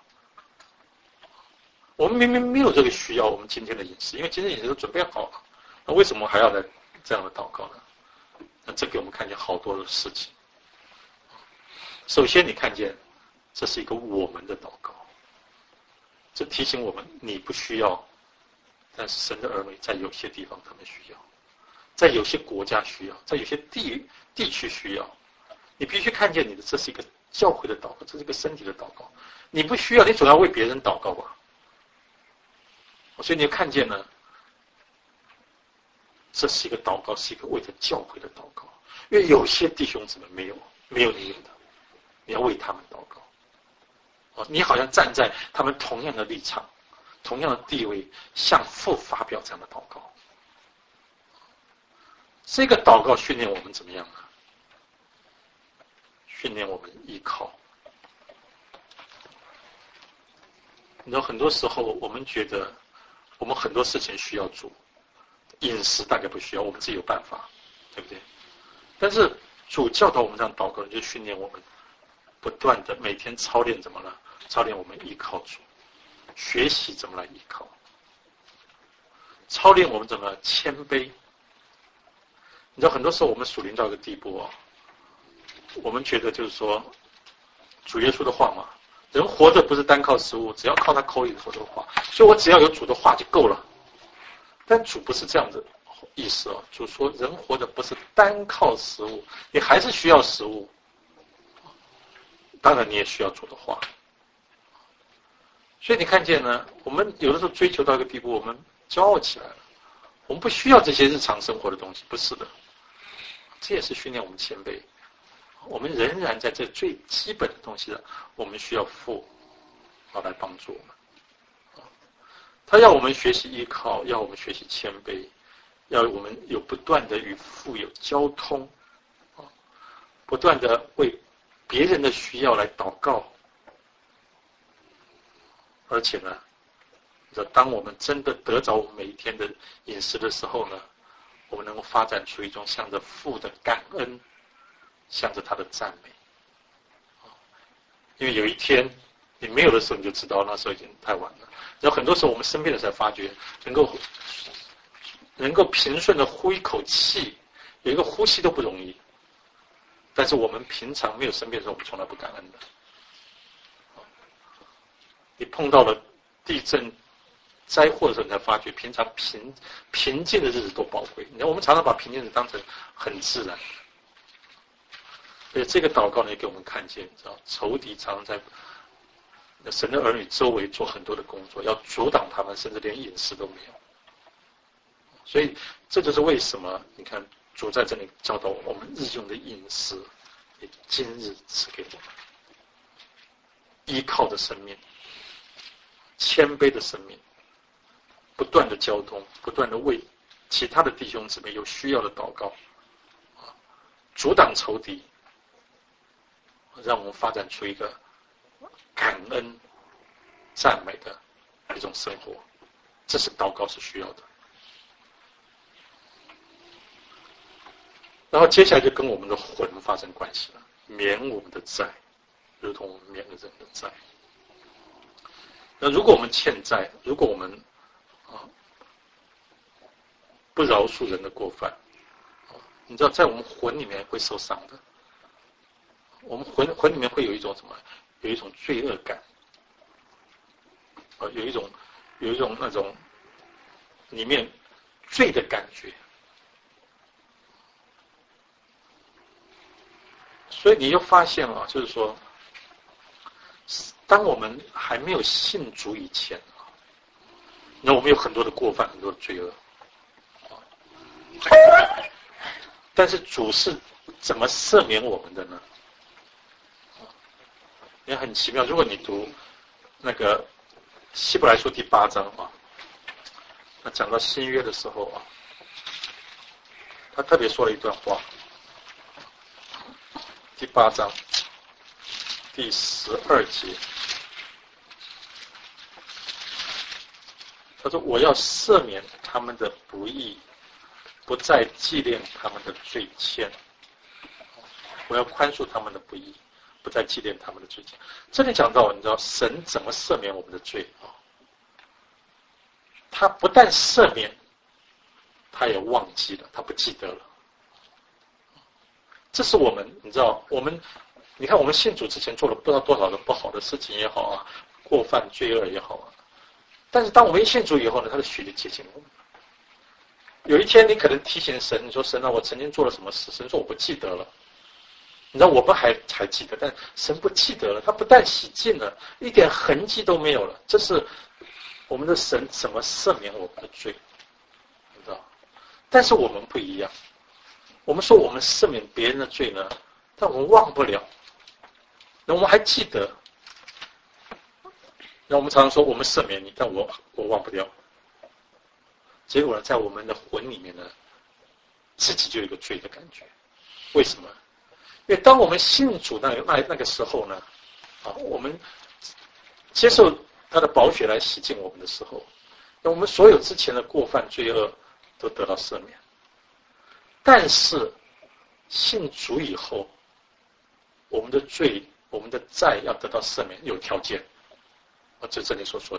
Speaker 1: 我们明明没有这个需要，我们今天的饮食，因为今天饮食都准备好了，那为什么还要来这样的祷告呢？那这给我们看见好多的事情。首先，你看见这是一个我们的祷告，这提醒我们你不需要，但是神的儿女在有些地方他们需要，在有些国家需要，在有些地区需要，你必须看见你的这是一个教会的祷告，这是一个身体的祷告。你不需要，你总要为别人祷告吧。所以你看见呢，这是一个祷告，是一个为着教会的祷告，因为有些弟兄姊妹没有你有的，你要为他们祷告。你好像站在他们同样的立场、同样的地位，向父发表这样的祷告。这个祷告训练我们怎么样呢？训练我们依靠。你知道，很多时候我们觉得我们很多事情需要主，饮食大概不需要，我们自己有办法，对不对？但是主教导我们这样祷告，就训练我们不断的每天操练怎么了？操练我们依靠主，学习怎么来依靠，操练我们怎么谦卑。你知道，很多时候我们属灵到一个地步我们觉得就是说，主耶稣的话嘛，人活着不是单靠食物，只要靠他口里说的话，所以我只要有主的话就够了。但主不是这样的意思主说人活着不是单靠食物，你还是需要食物，当然你也需要主的话。所以你看见呢，我们有的时候追求到一个地步，我们骄傲起来了，我们不需要这些日常生活的东西，不是的，这也是训练我们谦卑。我们仍然在这最基本的东西上，我们需要父来帮助我们。他要我们学习依靠，要我们学习谦卑，要我们有不断的与父有交通，不断的为别人的需要来祷告。而且呢，当我们真的得着我们每一天的饮食的时候呢，我们能够发展出一种向着父的感恩，向着他的赞美。因为有一天你没有的时候，你就知道那时候已经太晚了。然后很多时候我们生病了才发觉，能够平顺的呼一口气，有一个呼吸都不容易。但是我们平常没有生病的时候，我们从来不感恩的。你碰到了地震灾祸的时候，你才发觉平常平静的日子多宝贵。你看，我们常常把平静的当成很自然。所以这个祷告呢，也给我们看见，知道仇敌常常在神的儿女周围做很多的工作，要阻挡他们，甚至连饮食都没有。所以这就是为什么你看主在这里教导我们日用的饮食，也今日赐给我们。 依靠的生命，谦卑的生命，不断的交通，不断的为其他的弟兄姊妹有需要的祷告，阻挡仇敌，让我们发展出一个感恩、赞美的一种生活。这是祷告是需要的。然后接下来就跟我们的魂发生关系了，免我们的债，如同我们免了人的债。那如果我们欠债，如果我们不饶恕人的过犯，你知道，在我们魂里面会受伤的。我们魂里面会有一种什么？有一种罪恶感，有一种那种里面罪的感觉。所以你就发现啊，就是说，当我们还没有信主以前啊，那我们有很多的过犯，很多的罪恶。但是主是怎么赦免我们的呢？也很奇妙。如果你读那个希伯来书第8章啊，那讲到新约的时候啊，他特别说了一段话。第8章第12节，他说：“我要赦免他们的不义，不再纪念他们的罪愆。我要宽恕他们的不义，不再纪念他们的罪愆。”这里讲到，你知道神怎么赦免我们的罪啊？他不但赦免，他也忘记了，他不记得了。这是我们，你知道，你看我们信主之前做了不知道多少的不好的事情也好啊，过犯罪恶也好啊，但是当我们一信主以后呢，他的血就接近我们。有一天你可能提醒神，你说神啊，我曾经做了什么事？神说我不记得了。你知道我们还记得，但神不记得了，他不但洗净了，一点痕迹都没有了。这是我们的神怎么赦免我们的罪，你知道？但是我们不一样。我们说我们赦免别人的罪呢，但我们忘不了，那我们还记得。那我们常常说我们赦免你，但我忘不掉。结果呢，在我们的魂里面呢，自己就有一个罪的感觉。为什么？因为当我们信主那个时候呢，我们接受他的宝血来洗净我们的时候，那我们所有之前的过犯罪恶都得到赦免。但是信主以后，我们的罪、我们的债要得到赦免，有条件。就这里所说的，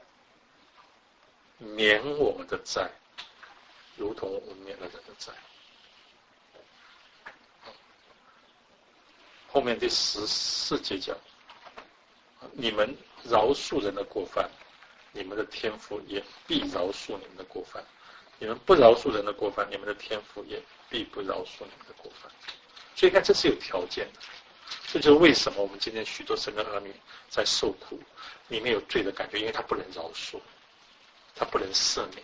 Speaker 1: 免我们的债，如同我们免了人的债。后面第14节讲，你们饶恕人的过犯，你们的天父也必饶恕你们的过犯；你们不饶恕人的过犯，你们的天父也必不饶恕你们的过犯。所以看，这是有条件的。这就是为什么我们今天许多神的儿女在受苦，里面有罪的感觉，因为他不能饶恕，他不能赦免。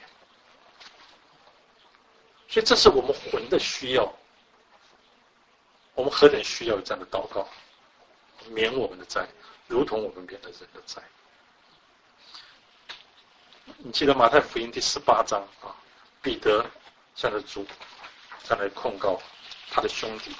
Speaker 1: 所以这是我们魂的需要。我们何等需要有这样的祷告，免我们的债，如同我们免了人的债。你记得马太福音第18章啊，彼得向着主在那控告他的兄弟，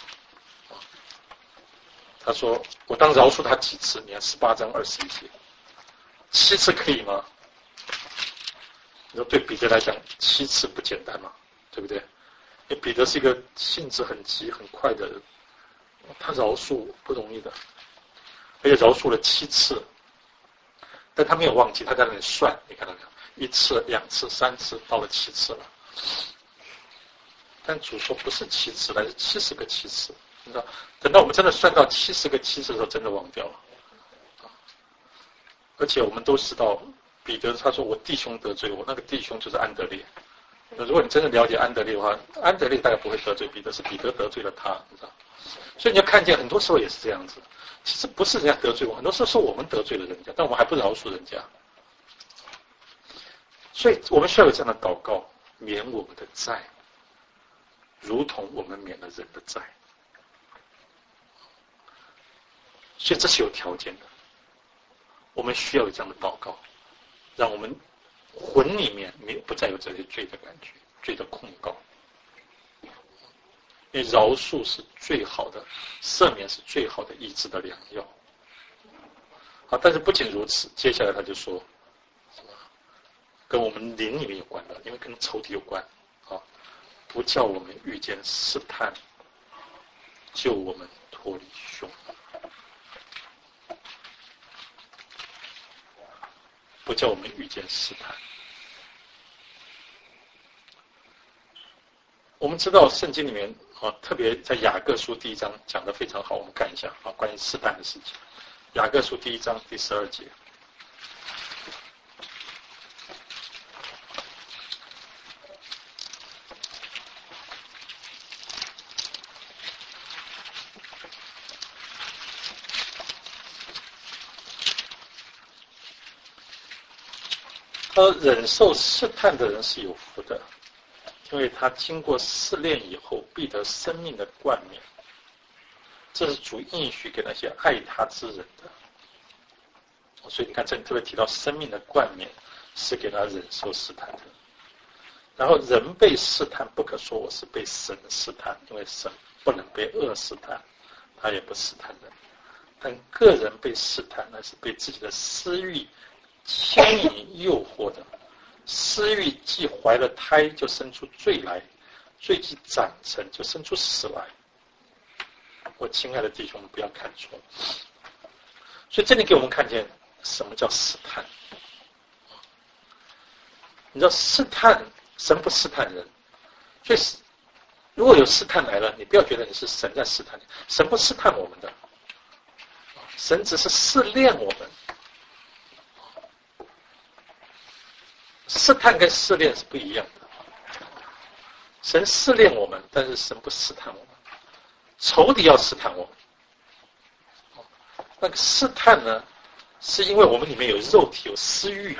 Speaker 1: 他说：“我当饶恕他几次？”你看18章21节，7次可以吗？你说对彼得来讲，7次不简单嘛，对不对？因为彼得是一个性子很急很快的人，他饶恕不容易的，而且饶恕了7次，但他没有忘记，他在那里算，你看到没有？1次、2次、3次，到了7次了。但主说不是7次，而是70个7次。你知道，等到我们真的算到70个7次的时候，真的忘掉了。而且我们都知道，彼得他说我弟兄得罪我，那个弟兄就是安德烈。如果你真的了解安德烈的话，安德烈大概不会得罪彼得，是彼得得罪了他，你知道？所以你要看见，很多时候也是这样子。其实不是人家得罪我，很多时候是我们得罪了人家，但我们还不饶恕人家。所以我们需要有这样的祷告，免我们的债，如同我们免了人的债。所以这是有条件的。 我们需要有这样的祷告，让我们魂里面不再有这些罪的感觉，罪的控告。因为饶恕是最好的，赦免是最好的医治的良药。好，但是不仅如此，接下来他就说，跟我们灵里面有关的，因为跟仇敌有关啊，不叫我们遇见试探，救我们脱离凶恶，不叫我们遇见试探。我们知道圣经里面啊，特别在雅各书第1章讲得非常好，我们看一下啊，关于试探的事情。雅各书第1章第12节。忍受试探的人是有福的，因为他经过试炼以后，必得生命的冠冕。这是主应许给那些爱他之人的。所以你看，这里特别提到生命的冠冕是给他忍受试探的。然后人被试探，不可说我是被神试探，因为神不能被恶试探，他也不试探人。但个人被试探，那是被自己的私欲牵引诱惑的。私欲既怀了胎，就生出罪来；罪既长成，就生出死来。我亲爱的弟兄们，不要看错。所以这里给我们看见什么叫试探。你知道试探，神不试探人，所以如果有试探来了，你不要觉得你是神在试探你，神不试探我们的，神只是试炼我们。试探跟试炼是不一样的，神试炼我们，但是神不试探我们。仇敌要试探我们，那个试探呢，是因为我们里面有肉体，有私欲，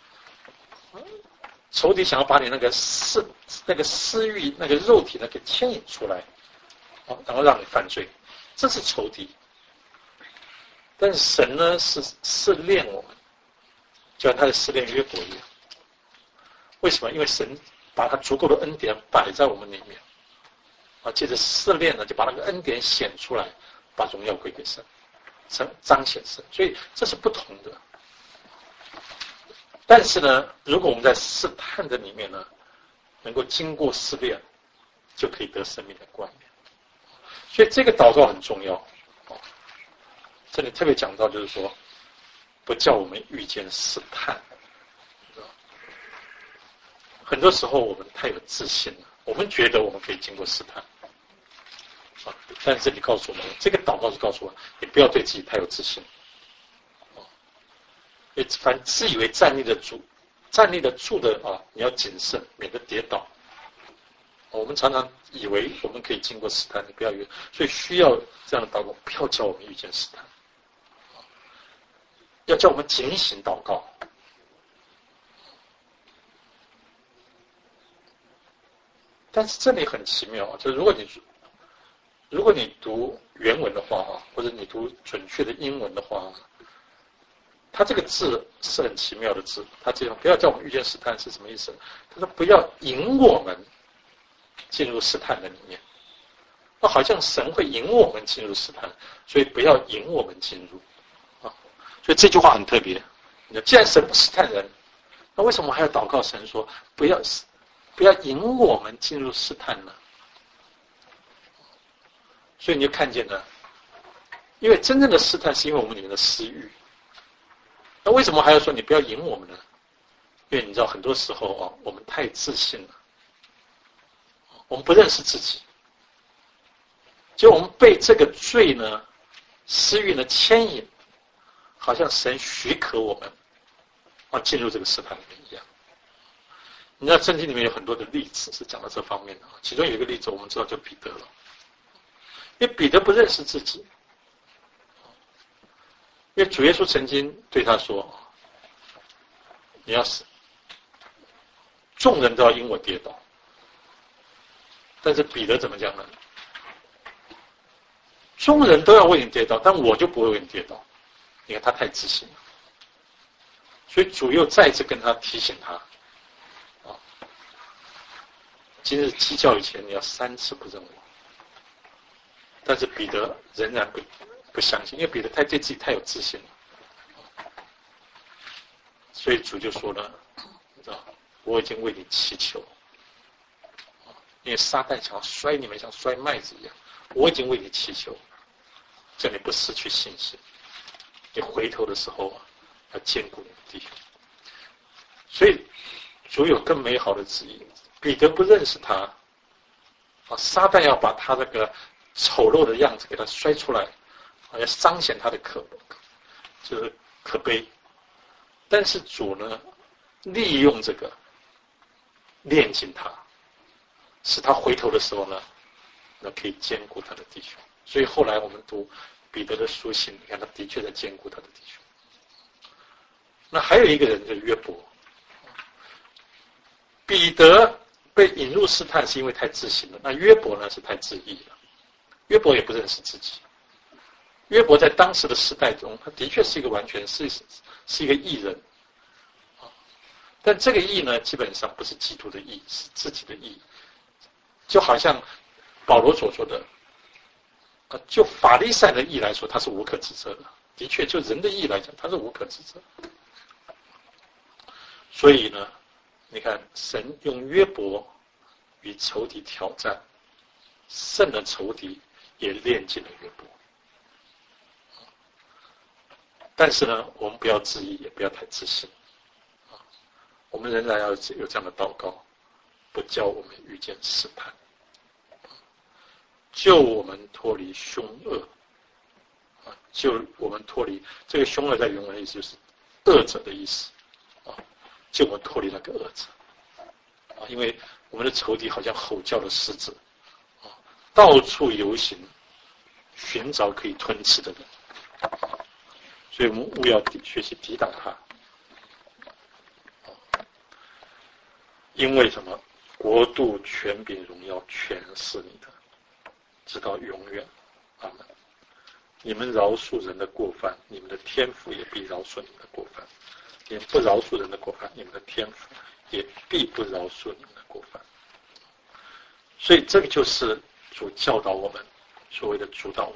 Speaker 1: 仇敌想要把你那个私欲、那个肉体呢给牵引出来，然后让你犯罪，这是仇敌。但是神呢是试炼我们，就像他的试炼约伯一样。为什么？因为神把他足够的恩典摆在我们里面，借着试炼呢，就把那个恩典显出来，把荣耀归给神，彰显神。所以这是不同的。但是呢，如果我们在试探的里面呢，能够经过试炼，就可以得生命的冠冕。所以这个祷告很重要。这里特别讲到，就是说，不叫我们遇见试探。很多时候我们太有自信了，我们觉得我们可以经过试探，但是这里告诉我们，这个祷告是告诉我们，你不要对自己太有自信。凡自以为站立得住的啊，你要谨慎，免得跌倒。我们常常以为我们可以经过试探，你不要以为，所以需要这样的祷告，不要叫我们遇见试探，要叫我们警醒祷告。但是这里很奇妙啊，就是如果你读原文的话啊，或者你读准确的英文的话，他这个字是很奇妙的字。他这样不要叫我们遇见试探是什么意思？他说不要引我们进入试探的里面。那好像神会引我们进入试探，所以不要引我们进入啊。所以这句话很特别。既然神不试探人，那为什么还要祷告神说不要引我们进入试探呢？所以你就看见了，因为真正的试探是因为我们里面的私欲。那为什么还要说你不要引我们呢？因为你知道很多时候啊，我们太自信了，我们不认识自己，就我们被这个罪呢、私欲呢牵引，好像神许可我们进入这个试探里面一样。你知道圣经里面有很多的例子是讲到这方面的，其中有一个例子我们知道就彼得了，因为彼得不认识自己，因为主耶稣曾经对他说：“你要是众人都要因我跌倒。”但是彼得怎么讲呢？众人都要为你跌倒，但我就不会为你跌倒。你看他太自信了。 所以主又再次跟他提醒他，今日鸡叫以前你要3次不认我。但是彼得仍然不相信，因为彼得对自己太有自信了，所以主就说了，我已经为你祈求，因为撒旦想要摔你们像摔麦子一样，我已经为你祈求，叫你不失去信心，你回头的时候要坚固你的弟兄。所以主有更美好的旨意，彼得不认识他，撒旦要把他这个丑陋的样子给他摔出来，要彰显他的就是可悲。但是主呢，利用这个炼净他，使他回头的时候呢，那可以兼顾他的弟兄。所以后来我们读彼得的书信，你看他的确在兼顾他的弟兄。那还有一个人叫约伯，彼得被引入试探是因为太自信了，那约伯呢是太自义了。约伯也不认识自己。约伯在当时的时代中，他的确是一个完全是一个义人，但这个义呢，基本上不是基督的义，是自己的义。就好像保罗所说的，就法利赛的义来说，他是无可指责的。的确，就人的义来讲，他是无可指责。所以呢，你看，神用约伯与仇敌挑战，胜了仇敌，也炼尽了约伯。但是呢，我们不要自义，也不要太自信。我们仍然要有这样的祷告，不叫我们遇见试探，救我们脱离凶恶。救我们脱离这个凶恶，在原文的意思就是恶者的意思。救我们脱离那个恶者。因为我们的仇敌好像吼叫的狮子，到处游行，寻找可以吞吃的人。所以我们务要学习抵挡他。因为什么？国度、权柄、荣耀全是你的，直到永远。阿们。你们饶恕人的过犯，你们的天父也必饶恕你们的过犯；你们不饶恕人的过犯，你们的天父也必不饶恕你们的过犯。所以这个就是主教导我们所谓的主导文。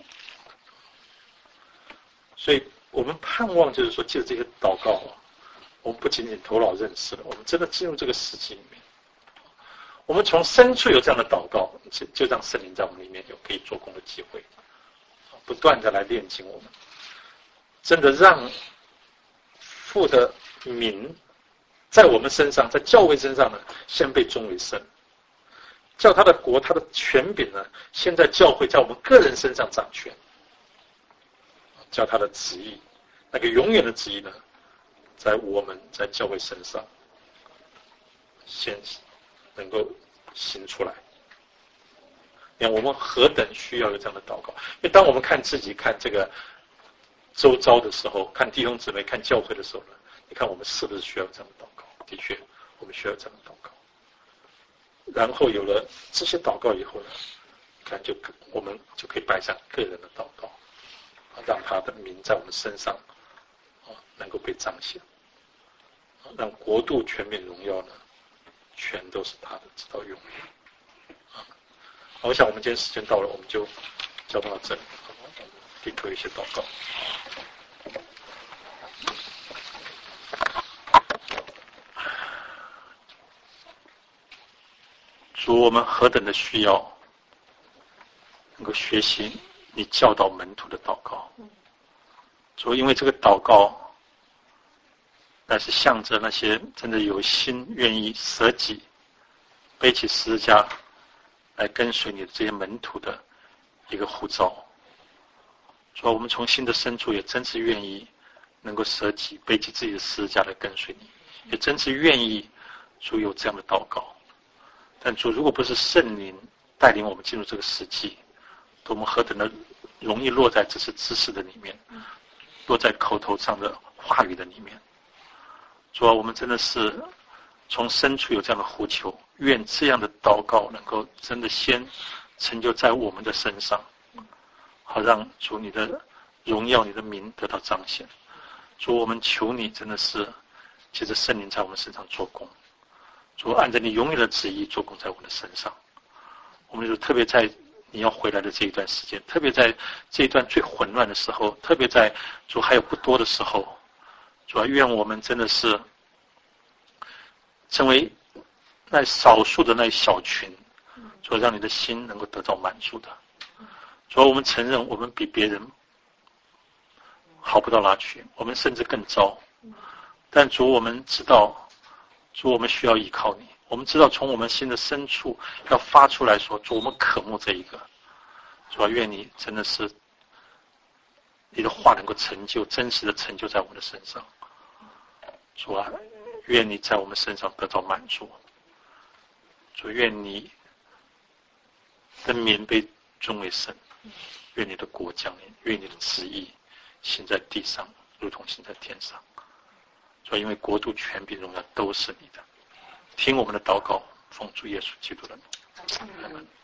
Speaker 1: 所以我们盼望就是说，借着这些祷告我们不仅仅头脑认识了，我们真的进入这个实际里面。我们从深处有这样的祷告，就让圣灵在我们里面有可以做工的机会，不断的来炼净我们，真的让父的名在我们身上，在教会身上呢，先被尊为圣，叫他的国、他的权柄呢，先在教会，在我们个人身上掌权，叫他的旨意，那个永远的旨意呢，在教会身上先能够行出来。你看我们何等需要有这样的祷告，因为当我们看自己、看这个周遭的时候，看弟兄姊妹、看教会的时候呢，你看我们是不是需要这样的祷告？的确，我们需要这样的祷告。然后有了这些祷告以后呢，看我们就可以摆上个人的祷告，让他的名在我们身上能够被彰显，让国度、权柄、荣耀呢，全都是他的，直到永远。好，我想我们今天时间到了，我们就交到这里，可以做一些祷告。主，我们何等的需要能够学习你教导门徒的祷告。主，因为这个祷告乃是向着那些真的有心愿意舍己背起十字架来跟随你的这些门徒的一个呼召。主，我们从心的深处也真是愿意能够舍己背起自己的十字架来跟随你，也真是愿意主有这样的祷告。但主，如果不是圣灵带领我们进入这个实际，我们何等的容易落在这些知识的里面，落在口头上的话语的里面。主啊，我们真的是从深处有这样的呼求，愿这样的祷告能够真的先成就在我们的身上，好让主你的荣耀、你的名得到彰显。 主，我们求你真的是借着圣灵在我们身上做工，主，按照你永远的旨意做工在我们的身上。我们就特别在你要回来的这一段时间，特别在这一段最混乱的时候，特别在主还有不多的时候，主啊，愿我们真的是成为那少数的那一小群，主，让你的心能够得到满足的。主，我们承认我们比别人好不到哪去，我们甚至更糟，但主，我们知道，主，我们需要依靠你。我们知道从我们心的深处要发出来说，主，我们渴慕这一个。主啊，愿你真的是你的话能够成就，真实的成就在我们的身上。主啊，愿你在我们身上得到满足。主，愿你的名被尊为圣，愿你的国降临，愿你的旨意行在地上，如同行在天上。主，因为国度、权柄、荣耀都是你的。听我们的祷告，奉主耶稣基督的名。